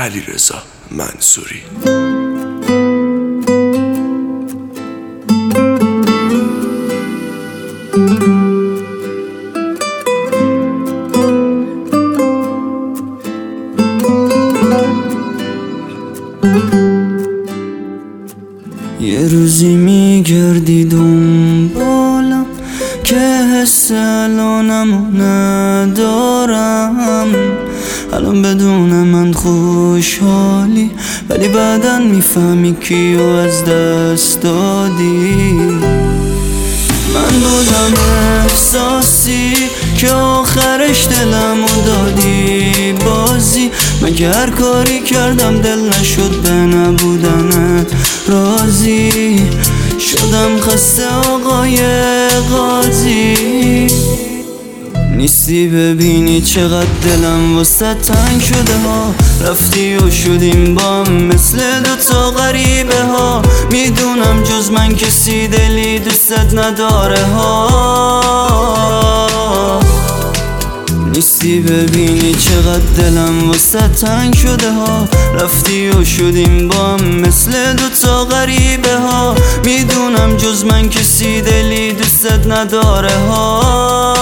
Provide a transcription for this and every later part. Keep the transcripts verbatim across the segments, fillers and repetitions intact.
علیرضا منصوری. یه روزی میگردی دنبالم که حس الانمو ندارم، الان بدون من خوشحالی ولی بعداً میفهمی کیو از دست دادی. من بودم احساسی که آخرش دلمو دادی بازی، مگه هر کاری کردم دل نشد به نبودنت راضی، شدم خسته آقای قاضی. نیستی ببینی چقدر دلم واسه تنگ شده ها، رفتی و شدیم با هم مثل دوتا غریبه ها، میدونم جز من کسی دلی دوستت نداره ها. نیستی ببینی چقدر دلم واسه تنگ شده ها، رفتی و شدیم با هم مثل دوتا غریبه ها، میدونم جز من کسی دلی دوستت نداره ها.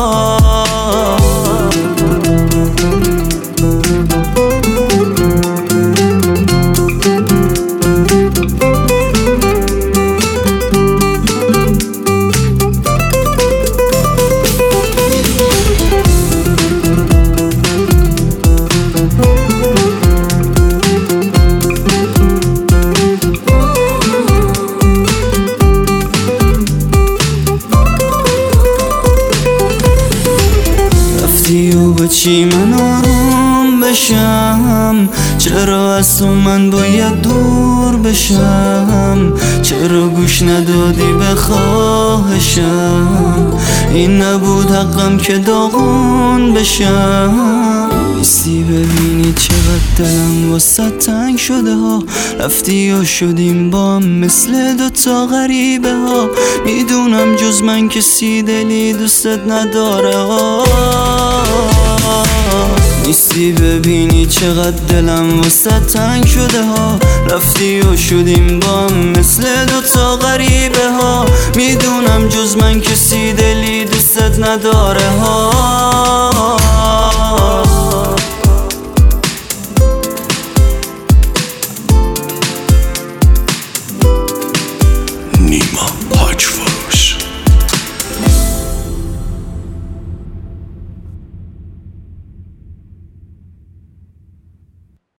و به چی من آروم بشم؟ چرا از تو من باید دور بشم؟ چرا گوش ندادی به خواهشم؟ این نبود حقم که داغون بشم. نیستی ببینی چقدر دلم واسه تنگ شده ها، رفتی و شدیم با هم مثل دوتا غریبه ها، میدونم جز من کسی دلی دوستت نداره ها. نیستی ببینی چقدر دلم واسه تنگ شده ها، رفتی و شدیم با هم مثل دوتا غریبه ها، میدونم جز من کسی دلی دوستت نداره ها.